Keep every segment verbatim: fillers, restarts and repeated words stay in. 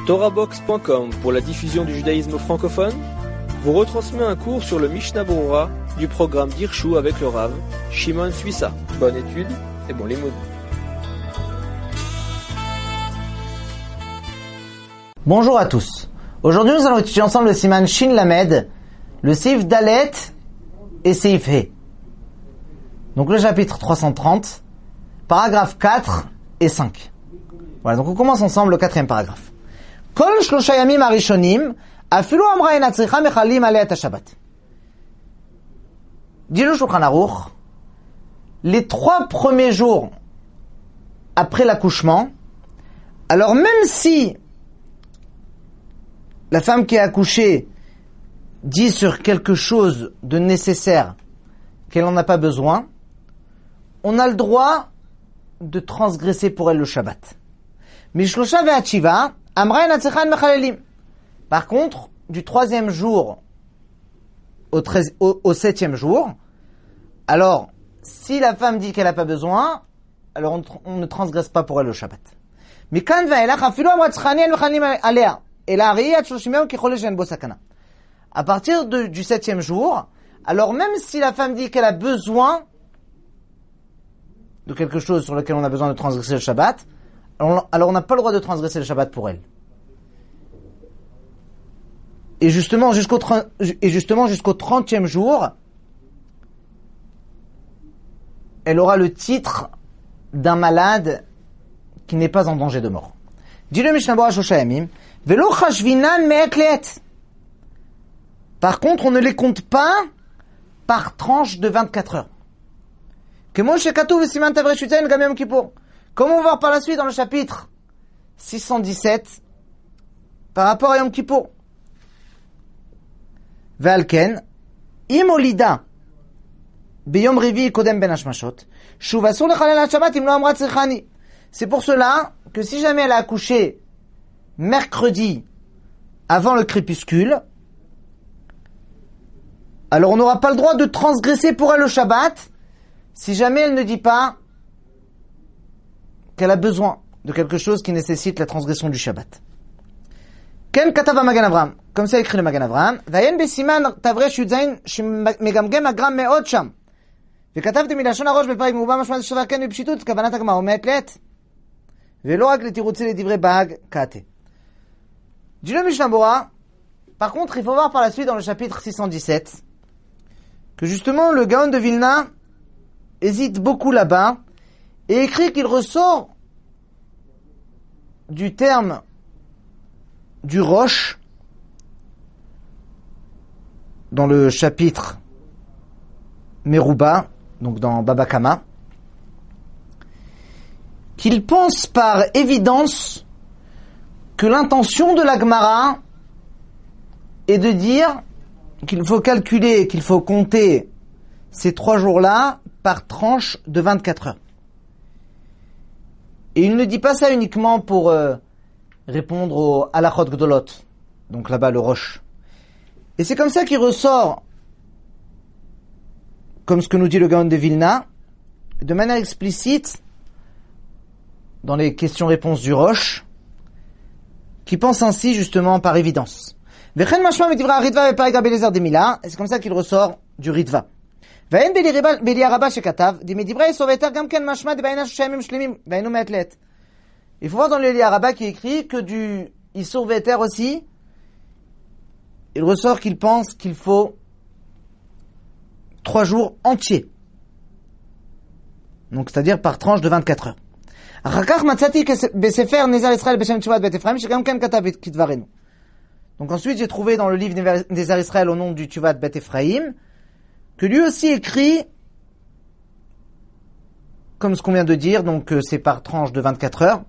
Torahbox point com pour la diffusion du judaïsme francophone vous retransmet un cours sur le Mishnah Berurah du programme d'Hirshu avec le Rav Shimon Suissa. Bonne étude et bon limoud. Bonjour à tous. Aujourd'hui, nous allons étudier ensemble le Siman Shin Lamed, le Seif Dalet et Seif He. Donc le chapitre trois cent trente, paragraphes quatre et cinq. Voilà, donc on commence ensemble le quatrième paragraphe. Kol shlosha yamim harishonim, afilu amra ena tzricha mechalim aleh et Shabbat. Dit le Shulchan Aruch, les trois premiers jours après l'accouchement, alors même si la femme qui a accouché dit sur quelque chose de nécessaire qu'elle n'en a pas besoin, on a le droit de transgresser pour elle le Shabbat. Mishlosha ve'atshiva, amra ena tzricha mechalelim. Par contre, du troisième jour au, treize, au, au septième jour, alors, si la femme dit qu'elle n'a pas besoin, alors on, on ne transgresse pas pour elle le Shabbat. Mikan ve'elach afilu amra tzricha mechalelim alea. À partir de, du septième jour, alors même si la femme dit qu'elle a besoin de quelque chose sur lequel on a besoin de transgresser le Shabbat, alors, alors on n'a pas le droit de transgresser le Shabbat pour elle. Et justement jusqu'au, et justement jusqu'au trentième jour, elle aura le titre d'un malade qui n'est pas en danger de mort. Dit le Mishnah Berurah Shlosha Yamim, Velo chashvinan me'et le'et. Par contre, on ne les compte pas par tranche de vingt-quatre heures. Kemo shekatuv v'siman tavresh yutzayin gam yom kippour. Comme on va voir par la suite dans le chapitre six cent dix-sept, par rapport à Yom Kippour. Ve'alken, im olida beyom revi kodem ben hashmashot, shuv asur lechalel ha-shabbat im lo amra tzrichani. C'est pour cela que si jamais elle a accouché mercredi avant le crépuscule, alors on n'aura pas le droit de transgresser pour elle le Shabbat si jamais elle ne dit pas qu'elle a besoin de quelque chose qui nécessite la transgression du Shabbat. Ken katav Magen Avraham, comme ça écrit le Magen Avraham, vayen besiman tavresh yudzayin shemegamgem agram me'od sham, וכתבתי מלשון הראש בפרק מרובע משמע שווה כן בפשיטות, כוונת הגמרא מעת לעת, ולא רק לתירוצי לדברי בהג קאטה. Dit le Mishnah Berurah, par contre, il faut voir par la suite dans le chapitre six cent dix-sept que justement le Gaon de Vilna hésite beaucoup là-bas et écrit qu'il ressort du terme du roche dans le chapitre Merouba, donc dans Baba Kama, qu'il pense par évidence que l'intention de la Gemara est de dire qu'il faut calculer, qu'il faut compter ces trois jours-là par tranche de vingt-quatre heures. Et il ne dit pas ça uniquement pour euh, répondre au halachot gdolot, donc là-bas le roche. Et c'est comme ça qu'il ressort, comme ce que nous dit le Gaon de Vilna, de manière explicite, dans les questions-réponses du roche, qui pense ainsi justement par évidence. Et c'est comme ça qu'il ressort du Ritva. Il faut voir dans le Eli Araba qui écrit que du Isur Veter aussi, il ressort qu'il pense qu'il faut trois jours entiers. Donc c'est-à-dire par tranche de vingt-quatre heures. Donc ensuite j'ai trouvé dans le livre Nézar Israël au nom du Tuvat Bet Ephraim que lui aussi écrit comme ce qu'on vient de dire, donc c'est par tranche de vingt-quatre heures.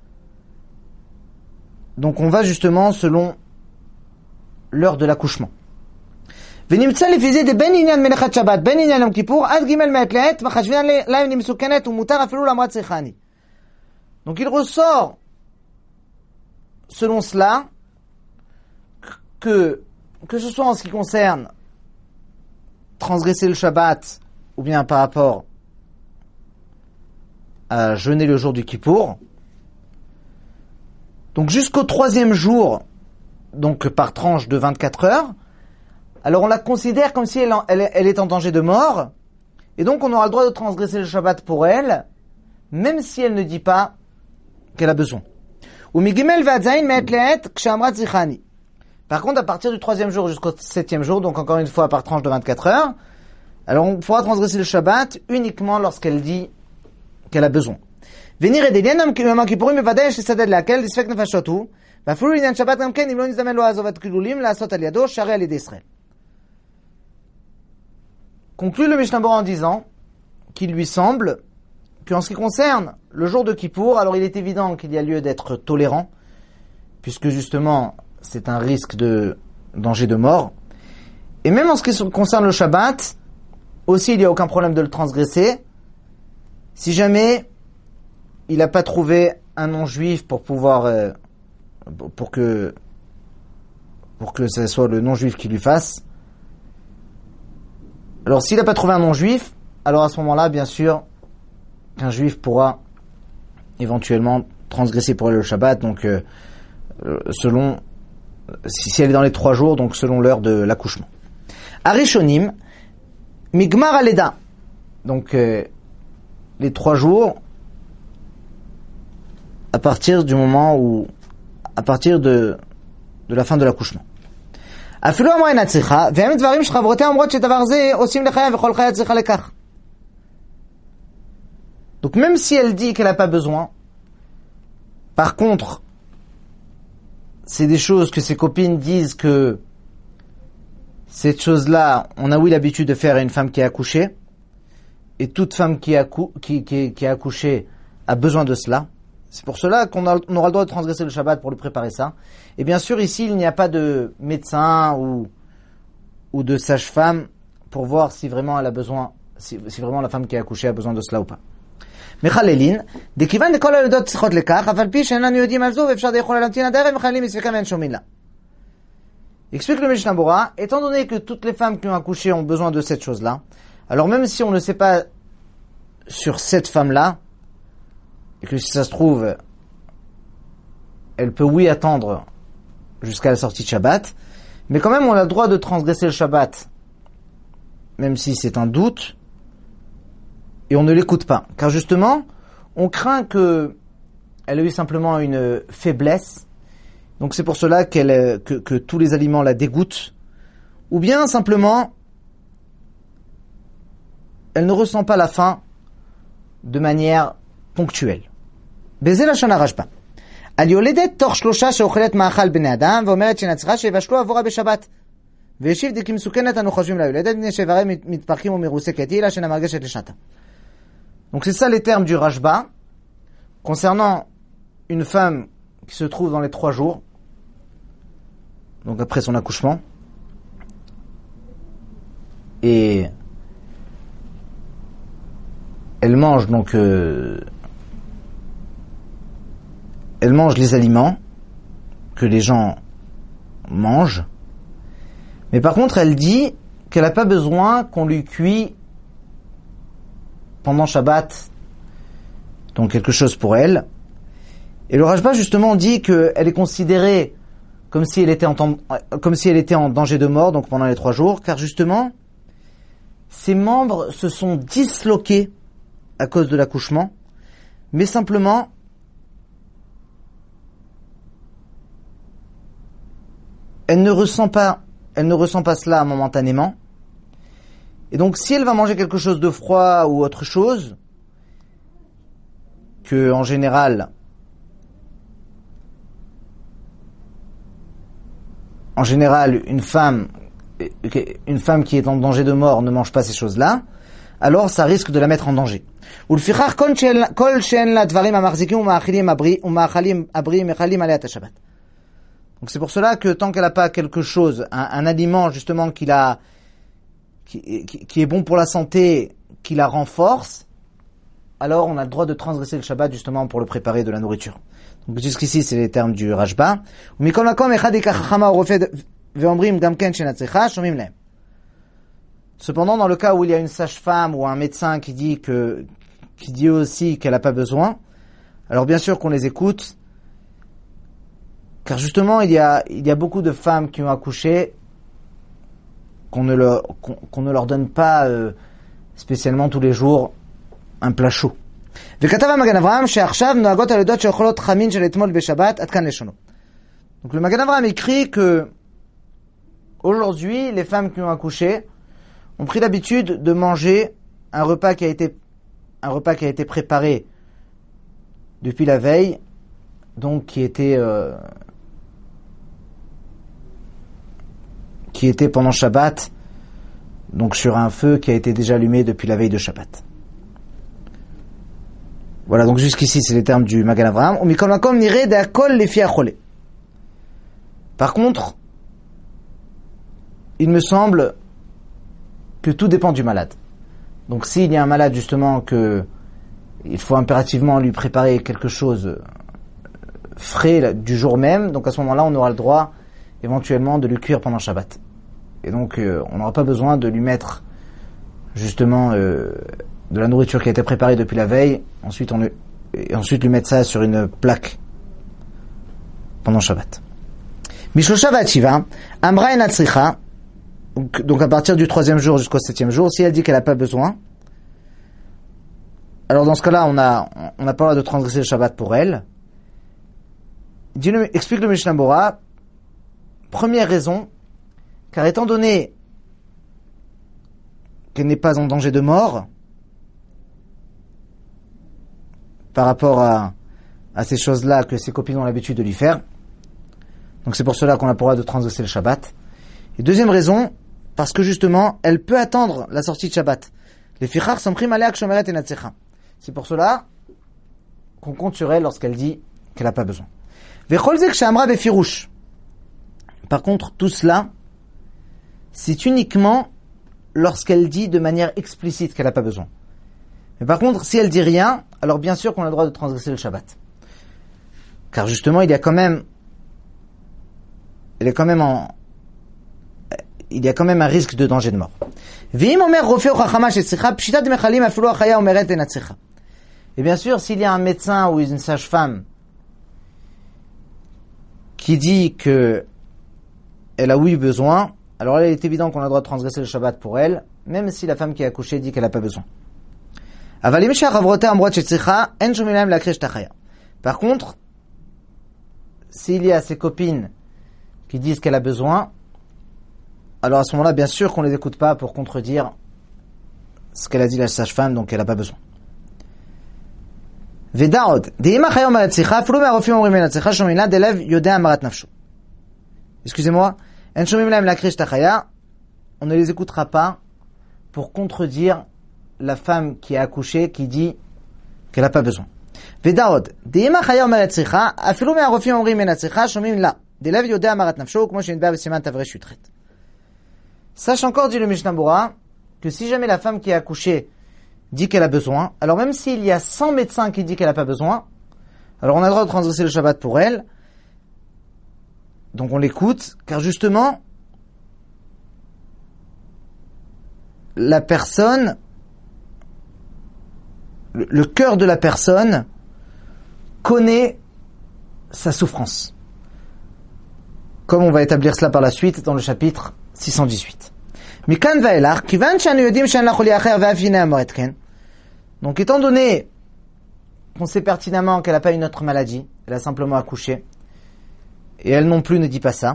Donc on va justement selon l'heure de l'accouchement. ונמצא לפי זה בין עניין מלאכת שבת, בין עניין יום כיפור, עד ג' מעת לעת, מחשבינן להם מסוכנת ומותר אפילו לאמרה צריכני. Donc il ressort, selon cela, que, que ce soit en ce qui concerne transgresser le Shabbat, ou bien par rapport à jeûner le jour du Kippour, Donc jusqu'au troisième jour, donc par tranche de vingt-quatre heures, alors on la considère comme si elle, elle, elle est en danger de mort, et donc on aura le droit de transgresser le Shabbat pour elle, même si elle ne dit pas qu'elle a besoin. Par contre, à partir du troisième jour jusqu'au septième jour, donc encore une fois par tranche de vingt-quatre heures, alors on pourra transgresser le Shabbat uniquement lorsqu'elle dit qu'elle a besoin. Venir et délien nam kippurim bevadai shesaded lakel disfek nefashotu ואפילו לעניין שבת גם כן, אם לא נזדמן לו לעזוב את כלולים, לעשות על ידו, שרי על ידי ישראל. Conclut le Mishnah Bora en disant qu'il lui semble qu'en ce qui concerne le jour de Kippour, alors il est évident qu'il y a lieu d'être tolérant, puisque justement c'est un risque de danger de mort. Et même en ce qui concerne le Shabbat, aussi il n'y a aucun problème de le transgresser, si jamais il n'a pas trouvé un non-juif pour pouvoir... Euh, pour que pour que ce soit le non-juif qui lui fasse. Alors s'il n'a pas trouvé un non-juif, alors à ce moment-là, bien sûr, qu'un juif pourra éventuellement transgresser pour elle le Shabbat, donc euh, selon, si, si elle est dans les trois jours, donc selon l'heure de l'accouchement. Arishonim, Migmar Aleda, donc euh, les trois jours, à partir du moment où à partir de, de la fin de l'accouchement. Donc même si elle dit qu'elle n'a pas besoin, par contre, c'est des choses que ses copines disent que cette chose-là, on a oui l'habitude de faire à une femme qui a accouché, et toute femme qui a, qui, qui, qui a accouché a besoin de cela. C'est pour cela qu'on a, on aura le droit de transgresser le Shabbat pour lui préparer ça. Et bien sûr, ici, il n'y a pas de médecin ou, ou de sage-femme pour voir si vraiment elle a besoin, si, si vraiment la femme qui a accouché a besoin de cela ou pas. Mechalelin, dekivan de kol hayodot tzrichot lekach, aval pi she'enan yodim al zo ve'efshar deyachol lamtin ad ha'erev mechalelin misveka ve'en shomin la. Explique le Mishnah Bora, étant donné que toutes les femmes qui ont accouché ont besoin de cette chose-là, alors même si on ne sait pas sur cette femme-là, et que si ça se trouve, elle peut oui attendre jusqu'à la sortie de Shabbat, mais quand même on a le droit de transgresser le Shabbat, même si c'est un doute, et on ne l'écoute pas. Car justement, on craint que elle a eu simplement une faiblesse, donc c'est pour cela qu'elle, que, que tous les aliments la dégoûtent, ou bien simplement, elle ne ressent pas la faim de manière ponctuelle. בזה לשון הרשב"א. על יולדת תוך שלושה שאוכלת מאכל בני אדם ואומרת שנצחה שיבשלו עבורה בשבת. וישיב די כי מסוכנת אנו חושבים ליולדת מפני שאיבריה מתפרקים ומרוסקת היא לה שאינה מרגשת לשנתה. Donc c'est ça les termes du Rashba concernant une femme qui se trouve dans les trois jours, donc après son accouchement, et elle mange donc euh, elle mange les aliments que les gens mangent, mais par contre elle dit qu'elle n'a pas besoin qu'on lui cuit pendant Shabbat donc quelque chose pour elle. Et le Rashba justement dit qu'elle est considérée comme si elle était en temps, comme si elle était en danger de mort donc pendant les trois jours, car justement ses membres se sont disloqués à cause de l'accouchement, mais simplement elle ne ressent pas, elle ne ressent pas cela momentanément. Et donc, si elle va manger quelque chose de froid ou autre chose, que en général, en général, une femme, une femme qui est en danger de mort ne mange pas ces choses-là, alors ça risque de la mettre en danger. ולפיכך כל שאין לה דברים המחזיקים ומאכילים ומאכלים הבריאים מחלים עליה את השבת. Donc c'est pour cela que tant qu'elle n'a pas quelque chose, un, un aliment justement qui, la, qui, qui, qui est bon pour la santé, qui la renforce, alors on a le droit de transgresser le Shabbat justement pour le préparer de la nourriture. Donc jusqu'ici c'est les termes du Rashba. Cependant, dans le cas où il y a une sage-femme ou un médecin qui dit que, qui dit aussi qu'elle n'a pas besoin, alors bien sûr qu'on les écoute, Car justement, il y a, il y a beaucoup de femmes qui ont accouché qu'on ne leur, qu'on, qu'on ne leur donne pas euh, spécialement tous les jours un plat chaud. Donc le Magan Avraham écrit que aujourd'hui, les femmes qui ont accouché ont pris l'habitude de manger un repas qui a été un repas qui a été préparé depuis la veille, donc qui était euh, qui était pendant Shabbat, donc sur un feu qui a été déjà allumé depuis la veille de Shabbat. Voilà, donc jusqu'ici c'est les termes du Magan Avraham. Par contre, il me semble que tout dépend du malade. Donc s'il y a un malade justement que il faut impérativement lui préparer quelque chose frais du jour même, donc à ce moment-là on aura le droit éventuellement de lui cuire pendant Shabbat. Et donc euh, on n'aura pas besoin de lui mettre justement euh, de la nourriture qui a été préparée depuis la veille, ensuite on lui, et ensuite lui mettre ça sur une plaque pendant Shabbat. Mishlocha v'atshiva, amra en atzricha, donc à partir du troisième jour jusqu'au septième jour, si elle dit qu'elle n'a pas besoin, alors dans ce cas-là, on a on n'a pas le droit de transgresser le Shabbat pour elle. Dis le, explique le Mishnah Bora, première raison, car étant donné qu'elle n'est pas en danger de mort, par rapport à, à ces choses-là que ses copines ont l'habitude de lui faire, donc c'est pour cela qu'on a pour le droit de transgresser le Shabbat. Et deuxième raison, parce que justement, elle peut attendre la sortie de Shabbat. Les fichar s'emprim alea kshomeret et natsecha. C'est pour cela qu'on compte sur elle lorsqu'elle dit qu'elle n'a pas besoin. Vecholzek shamra befirouche. Par contre, tout cela, c'est uniquement lorsqu'elle dit de manière explicite qu'elle n'a pas besoin. Mais par contre, si elle dit rien, alors bien sûr qu'on a le droit de transgresser le Shabbat. Car justement, il y a quand même, elle est quand même en, il y a quand même un risque de danger de mort. Et bien sûr, s'il y a un médecin ou une sage-femme qui dit que elle a oui besoin, alors là, il est évident qu'on a le droit de transgresser le Shabbat pour elle, même si la femme qui a accouché dit qu'elle n'a pas besoin. Par contre, s'il y a ses copines qui disent qu'elle a besoin, alors à ce moment-là, bien sûr qu'on ne les écoute pas pour contredire ce qu'elle a dit la sage-femme, donc elle n'a pas besoin. Excusez-moi, on ne les écoutera pas pour contredire la femme qui a accouché, qui dit qu'elle n'a pas besoin. Sache encore, dit le Mishnah Bora, que si jamais la femme qui a accouché dit qu'elle a besoin, alors même s'il y a cent médecins qui disent qu'elle n'a pas besoin, alors on a le droit de transgresser le Shabbat pour elle, donc on l'écoute, car justement, la personne, le, le cœur de la personne connaît sa souffrance. Comme on va établir cela par la suite dans le chapitre six cent dix-huit. Donc étant donné qu'on sait pertinemment qu'elle n'a pas une autre maladie, elle a simplement accouché, et elle non plus ne dit pas ça,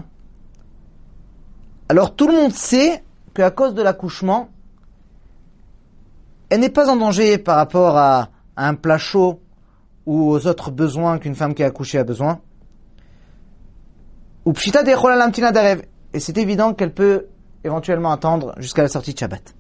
alors tout le monde sait qu'à cause de l'accouchement, elle n'est pas en danger par rapport à, à un plat chaud ou aux autres besoins qu'une femme qui a accouché a besoin. Et c'est évident qu'elle peut éventuellement attendre jusqu'à la sortie de Shabbat.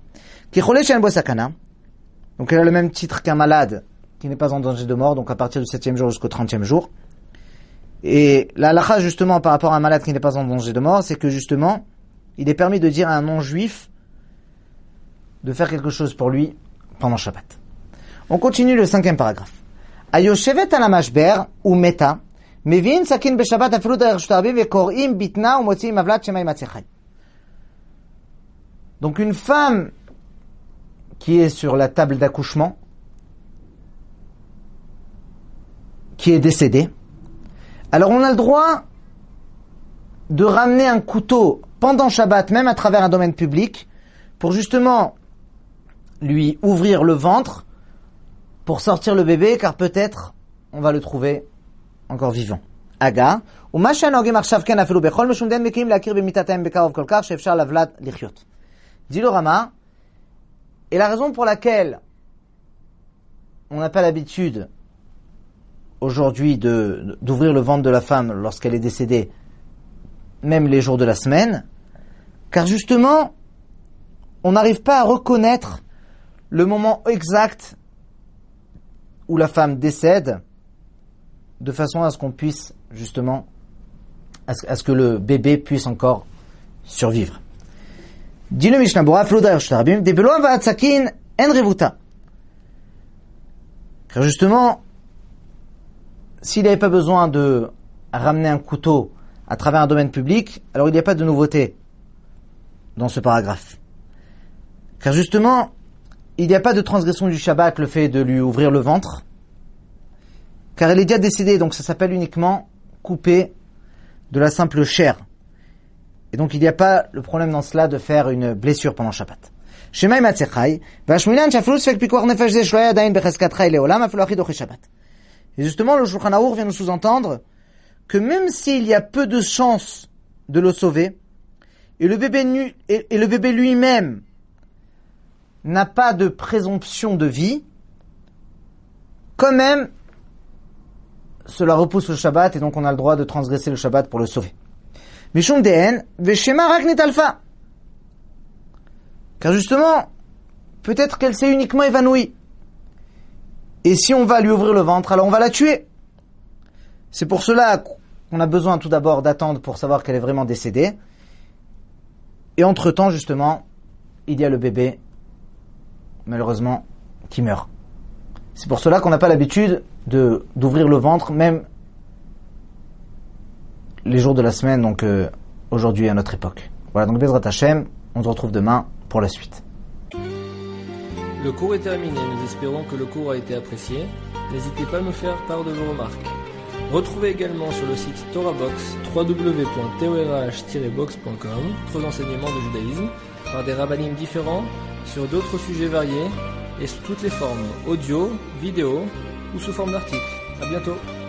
Donc elle a le même titre qu'un malade qui n'est pas en danger de mort, donc à partir du septième jour jusqu'au trentième jour. Et la halakha justement par rapport à un malade qui n'est pas en danger de mort, c'est que justement, il est permis de dire à un non-juif de faire quelque chose pour lui pendant Shabbat. On continue le cinquième paragraphe. Ayoshevet ala mashber ou meta mevin sakin beshabbat afilu derech shtarabim vekor'im bitna umotziim avlat shema imatzechai. Donc une femme qui est sur la table d'accouchement, qui est décédée, alors on a le droit de ramener un couteau pendant Shabbat, même à travers un domaine public, pour justement lui ouvrir le ventre, pour sortir le bébé, car peut-être on va le trouver encore vivant. Aga, ומה שהנוהגים עכשיו כן אפילו בכל משום דין מקיאים להכיר במיתתם בקרוב כל כך שאפשר לבלת לחיות. Dit le Rama, et la raison pour laquelle on n'a pas l'habitude aujourd'hui de, d'ouvrir le ventre de la femme lorsqu'elle est décédée, même les jours de la semaine, car justement, on n'arrive pas à reconnaître le moment exact où la femme décède, de façon à ce qu'on puisse justement, à ce, à ce que le bébé puisse encore survivre. Dit le Mishnah Berurah, car justement, s'il n'y avait pas besoin de ramener un couteau à travers un domaine public, alors il n'y a pas de nouveauté dans ce paragraphe. Car justement, il n'y a pas de transgression du Shabbat, le fait de lui ouvrir le ventre, car elle est déjà décédée, donc ça s'appelle uniquement couper de la simple chair. Et donc il n'y a pas le problème dans cela de faire une blessure pendant Shabbat. Shema imatzechai, vashmilan shaflu sfek pikuach nefesh ze shloya dain becheskat chai leolam afilu achi doche Shabbat. Et justement, le Shulchan Aruch vient nous sous-entendre que même s'il y a peu de chances de le sauver, et le bébé, nu, et, et le bébé lui-même n'a pas de présomption de vie, quand même, cela repousse le Shabbat, et donc on a le droit de transgresser le Shabbat pour le sauver. Mishum dehen, veshema rak netalfa. Car justement, peut-être qu'elle s'est uniquement évanouie. Et si on va lui ouvrir le ventre, alors on va la tuer. C'est pour cela qu'on a besoin tout d'abord d'attendre pour savoir qu'elle est vraiment décédée. Et entre-temps, justement, il y a le bébé, malheureusement, qui meurt. C'est pour cela qu'on n'a pas l'habitude de, d'ouvrir le ventre, même les jours de la semaine, donc euh, aujourd'hui à notre époque. Voilà, donc Bezrat Hashem, on se retrouve demain pour la suite. Le cours est terminé, nous espérons que le cours a été apprécié. N'hésitez pas à nous faire part de vos remarques. Retrouvez également sur le site TorahBox, w w w point torah tiret box point com, d'autres enseignements de judaïsme, par des rabbinim différents, sur d'autres sujets variés, et sous toutes les formes, audio, vidéo, ou sous forme d'articles. À bientôt.